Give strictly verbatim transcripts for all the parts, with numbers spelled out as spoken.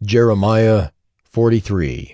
Jeremiah forty-three.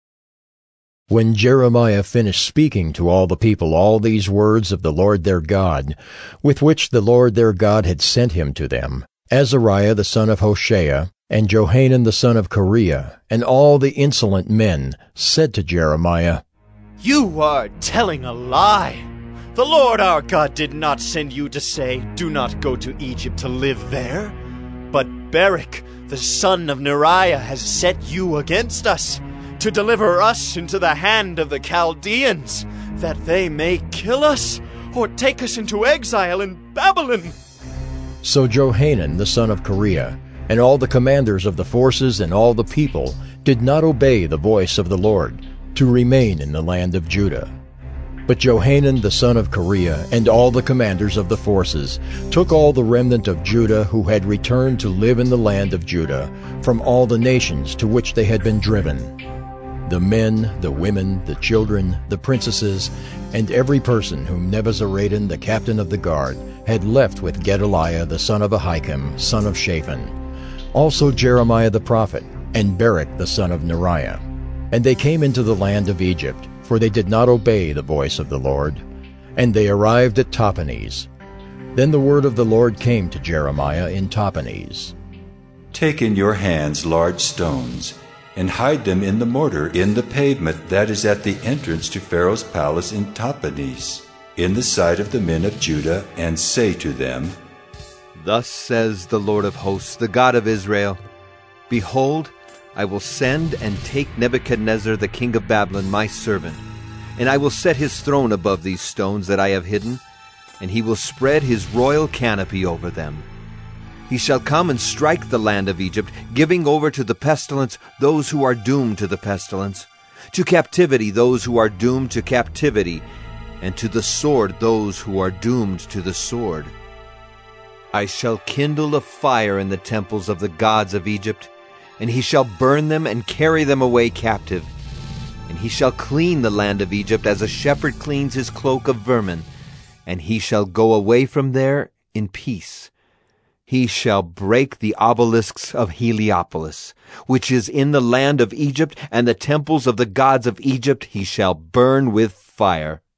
When Jeremiah finished speaking to all the people all these words of the Lord their God, with which the Lord their God had sent him to them, Azariah the son of Hoshea, and Johanan the son of Kareah, and all the insolent men, said to Jeremiah, "You are telling a lie. The Lord our God did not send you to say, 'Do not go to Egypt to live there.' But Barak, the son of Neriah, has set you against us, to deliver us into the hand of the Chaldeans, that they may kill us, or take us into exile in Babylon." So Johanan the son of Kareah, and all the commanders of the forces and all the people did not obey the voice of the Lord, to remain in the land of Judah. But Johanan the son of Kareah and all the commanders of the forces took all the remnant of Judah who had returned to live in the land of Judah from all the nations to which they had been driven, the men, the women, the children, the princesses, and every person whom Nebuzaradan the captain of the guard had left with Gedaliah the son of Ahikam, son of Shaphan, also Jeremiah the prophet, and Barak the son of Neriah. And they came into the land of Egypt, for they did not obey the voice of the Lord. And they arrived at Tahpanhes. Then the word of the Lord came to Jeremiah in Tahpanhes. "Take in your hands large stones, and hide them in the mortar in the pavement that is at the entrance to Pharaoh's palace in Tahpanhes, in the sight of the men of Judah, and say to them, 'Thus says the Lord of hosts, the God of Israel, Behold, I will send and take Nebuchadnezzar the king of Babylon, my servant, and I will set his throne above these stones that I have hidden, and he will spread his royal canopy over them. He shall come and strike the land of Egypt, giving over to the pestilence those who are doomed to the pestilence, to captivity those who are doomed to captivity, and to the sword those who are doomed to the sword. I shall kindle a fire in the temples of the gods of Egypt, and he shall burn them and carry them away captive. And he shall clean the land of Egypt as a shepherd cleans his cloak of vermin, and he shall go away from there in peace. He shall break the obelisks of Heliopolis, which is in the land of Egypt, and the temples of the gods of Egypt he shall burn with fire.